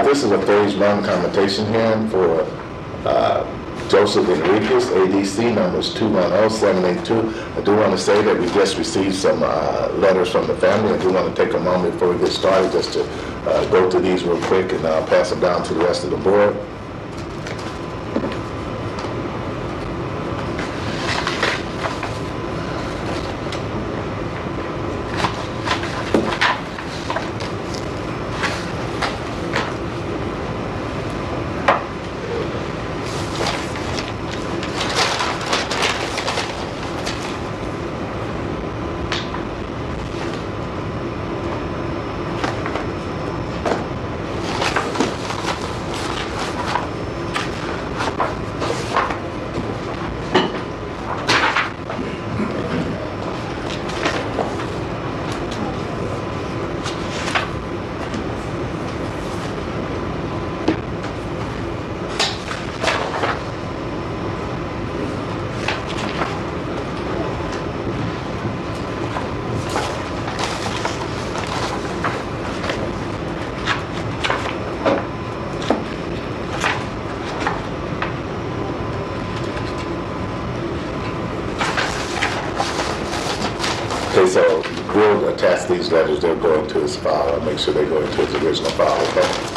This is a phase one commutation hearing for Joseph Enriquez, ADC numbers 210782. I do want to say that we just received some letters from the family. I do want to take a moment before we get started just to go through these real quick and pass them down to the rest of the board. Okay, so we'll attach these letters. They'll go into his file. I'll make sure they go into his original file, okay?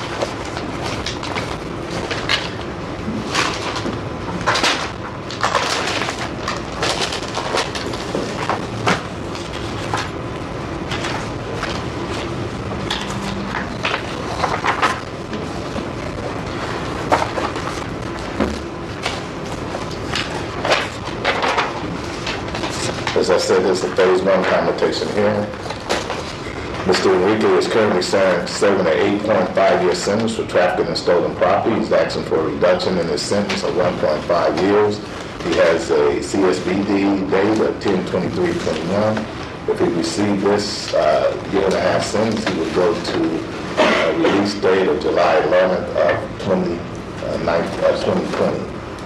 As I said, this is a phase one commutation hearing. Mr. Enrique is currently serving an 8.5-year sentence for trafficking in stolen property. He's asking for a reduction in his sentence of 1.5 years. He has a CSBD date of 10/23/21. If he received this year and a half sentence, he would go to a release date of July 11th of 2020.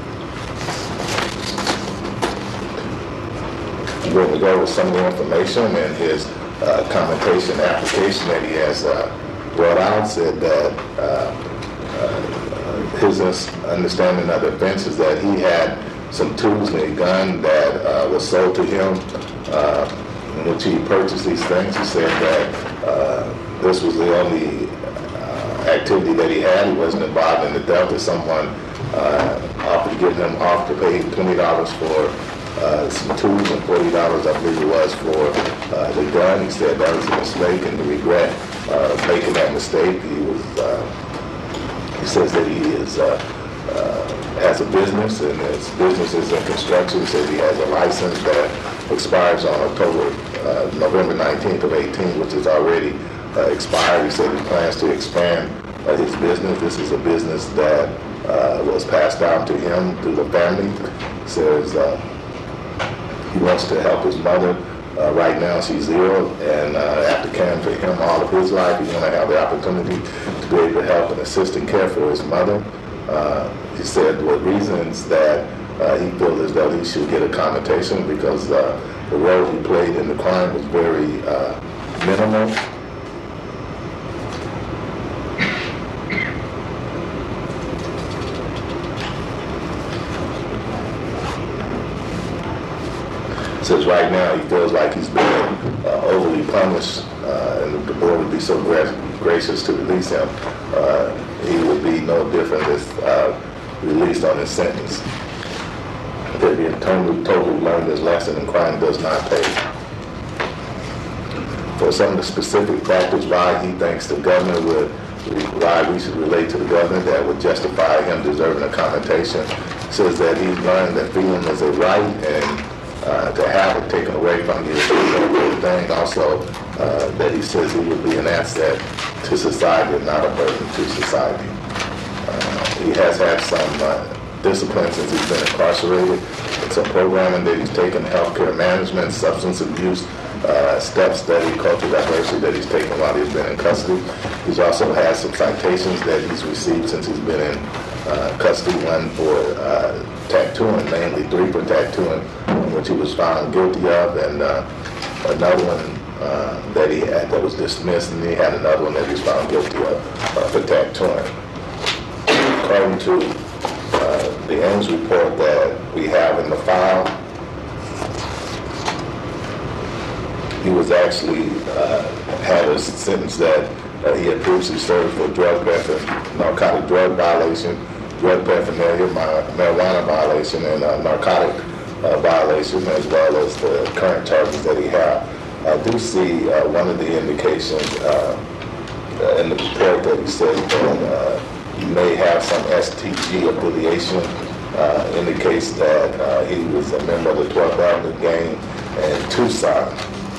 We're going to go over some of the information in his commutation application that he has brought out. Said that his understanding of the offense is that he had some tools and a gun that was sold to him, in which he purchased these things. He said that this was the only activity that he had. He wasn't involved in the theft. That someone offered to get him off to pay $20 for some tools and $40, I believe it was, for the gun. He said that was a mistake and to regret making that mistake. He says that he is has a business, and his business is in construction. He says he has a license that expires on November 19th of 18, which is already expired. He said he plans to expand his business. This is a business that was passed down to him through the family. He says he wants to help his mother. Right now she's ill, and after caring for him all of his life, he's going to have the opportunity to be able to help and assist and care for his mother. He said what reasons that he feels as though he should get a commutation because the role he played in the crime was very minimal. Says right now he feels like he's been overly punished, and the board would be so gracious to release him. He would be no different if released on his sentence. That he totally learned his lesson, and crime does not pay. For some of the specific factors why he thinks the governor why we should relate to the governor that would justify him deserving a commutation, says that he's learned that freedom is a right, and to have it taken away from you is a good thing. Also, that he says he will be an asset to society and not a burden to society. He has had some discipline since he's been incarcerated. Some programming that he's taken, healthcare management, substance abuse, step study, cultural diversity that he's taken while he's been in custody. He's also had some citations that he's received since he's been in custody, one for tattooing, mainly 3 for tattooing, which he was found guilty of, and another one that he had that was dismissed, and he had another one that he was found guilty of for tattooing. According to the Ames report that we have in the file, he was actually had a sentence that he had previously served for narcotic drug violation, drug paraphernalia, marijuana violation, and narcotic violation, as well as the current charges that he had. I do see one of the indications in the report that he said that he may have some STG affiliation, indicates that he was a member of the 12th Avenue gang in Tucson.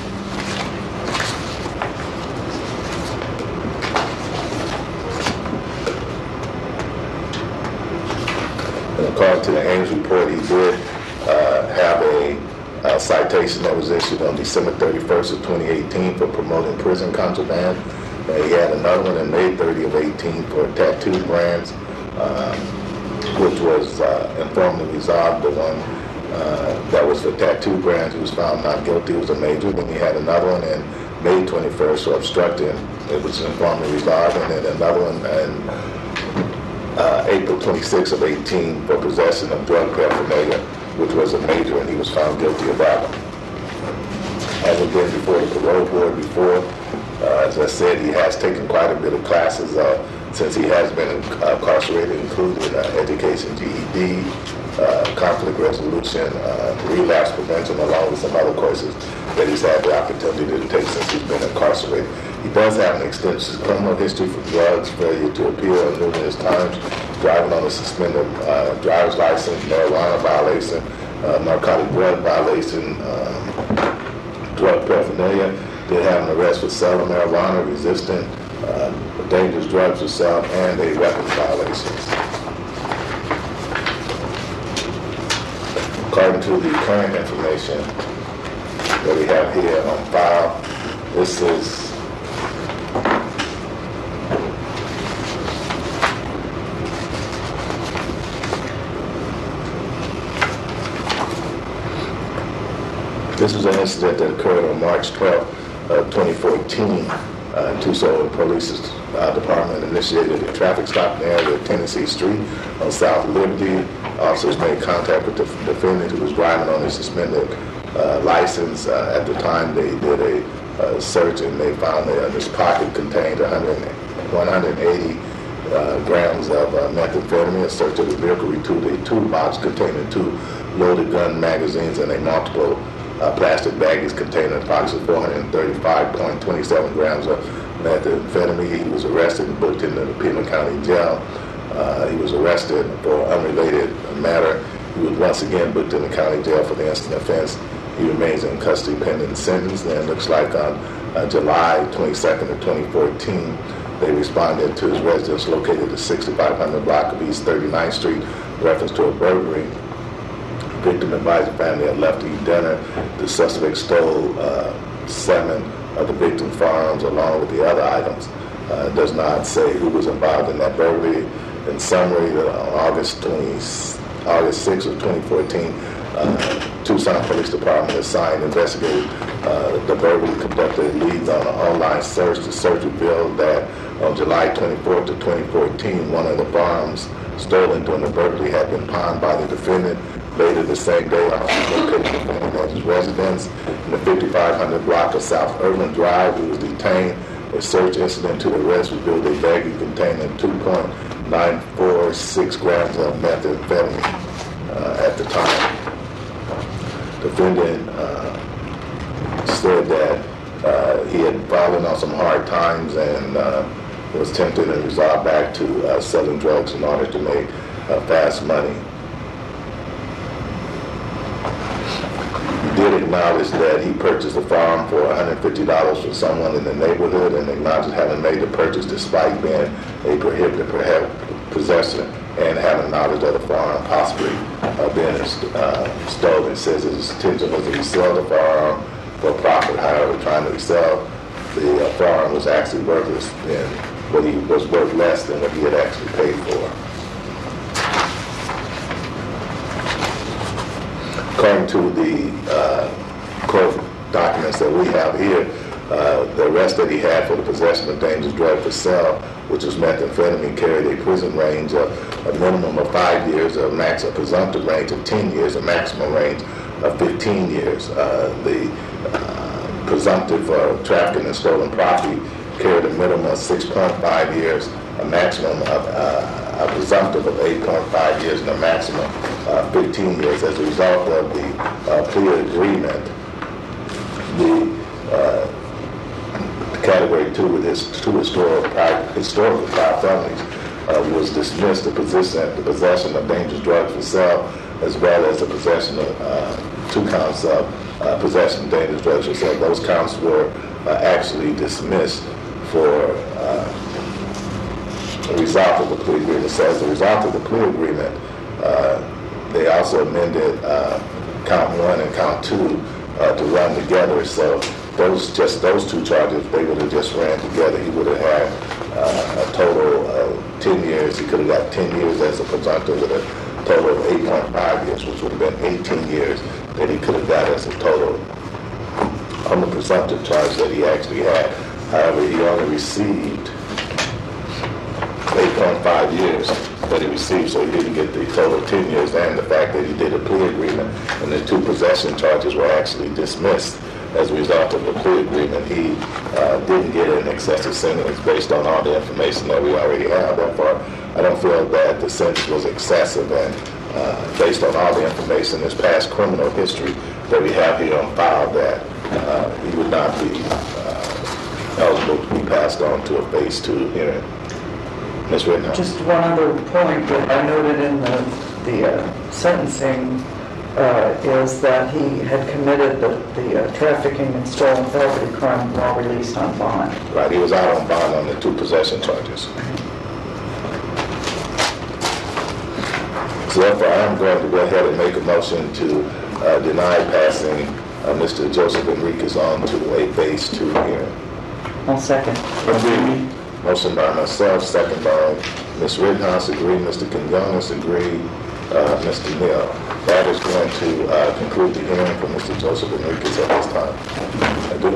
According to the Ames report, he did have a citation that was issued on December 31st of 2018 for promoting prison contraband. He had another one in May 30 of 18 for tattoo brands, which was informally resolved. The one that was for tattoo brands, he was found not guilty, was a major. Then he had another one in May 21st for obstructing, it was informally resolved, and then another one in April 26 of 18 for possession of drug paraphernalia, which was a major, and he was found guilty of that one. As I've been before the parole board before, as I said, he has taken quite a bit of classes since he has been incarcerated, including education, GED, conflict resolution, relapse prevention, along with some other courses that he's had the opportunity to take since he's been incarcerated. He does have an extensive criminal history for drugs, failure to appear numerous times, driving on a suspended driver's license, marijuana violation, narcotic drug violation, drug paraphernalia. Did have an arrest for selling marijuana, resisting dangerous drugs for sale, and a weapons violations. According to the current information that we have here on file, this is an incident that occurred on March 12th of 2014. Tucson Police Department initiated a traffic stop in the area of Tennessee Street on South Liberty. Officers made contact with the defendant who was driving on a suspended license. At the time, they did a search, and they found that his pocket contained 180 grams of methamphetamine. A search of the vehicle retrieved a toolbox containing 2 loaded gun magazines and a multiple plastic baggies containing approximately 435.27 grams of methamphetamine. He was arrested and booked into the Pima County Jail. He was arrested for unrelated matter. He was once again booked in the county jail for the instant offense. He remains in custody pending sentence. And it looks like on July 22nd of 2014, they responded to his residence located at 6500 block of East 39th Street, reference to a burglary. Victim advised the family had left to eat dinner. The suspect stole 7 of the victim's firearms along with the other items. It does not say who was involved in that burglary. In summary, on August 6th of 2014, Tucson Police Department assigned investigators the burglary, conducted leads on an online search. The search revealed that on July 24th of 2014, one of the firearms stolen during the burglary had been pawned by the defendant. Later the same day, officers located the defendant at his residence in the 5500 block of South Irving Drive. He was detained. A search incident to the arrest revealed a baggie containing 2.946 grams of methamphetamine at the time. The defendant said that he had fallen on some hard times and was tempted and resolved back to selling drugs in order to make fast money. He did acknowledge that he purchased a firearm for $150 from someone in the neighborhood, and acknowledged having made the purchase despite being a prohibited possessor and having knowledge of the firearm possibly being stolen. It says his intention was to sell the firearm for profit. However, trying to sell the firearm was actually worthless, and what he was worth less than what he had actually paid for. According to the court documents that we have here, The arrest that he had for the possession of dangerous drug for sale, which was methamphetamine, carried a prison range of a minimum of 5 years, a presumptive range of 10 years, a maximum range of 15 years. The presumptive trafficking and stolen property carried a minimum of 6.5 years, a maximum of a presumptive of 8.5 years, and a maximum of 15 years. As a result of the plea agreement, the Category 2 with his two historical prior felonies was dismissed. The possession of dangerous drugs for sale, as well as the possession of 2 counts of possession of dangerous drugs for sale. Those counts were actually dismissed for the result of the plea agreement. So as a result of the plea agreement, they also amended count 1 and count 2 to run together. So those 2 charges, they would have just ran together. He would have had a total of 10 years. He could have got 10 years as a presumptive with a total of 8.5 years, which would have been 18 years that he could have got as a total on the presumptive charge that he actually had. However, he only received 8.5 years that he received, so he didn't get the total 10 years, and the fact that he did a plea agreement and the 2 possession charges were actually dismissed as a result of the plea agreement. He didn't get an excessive sentence based on all the information that we already have. Therefore, I don't feel that the sentence was excessive, and based on all the information, his past criminal history that we have here on file, that he would not be eligible to be passed on to a phase 2 hearing. Ms. Rittenhouse. Just one other point that I noted in the sentencing is that he had committed the trafficking and stolen property crime while released on bond. Right, he was out on bond on the 2 possession charges. So therefore, I am going to go ahead and make a motion to deny passing Mr. Joseph Enriquez on to a phase 2 hearing. I'll second. Agree. Motion by myself, second by Ms. Rittenhouse. Agree. Mr. Quinones. Agree. Mr. Neal. That is going to conclude the hearing for Mr. Joseph Enriquez at this time. I do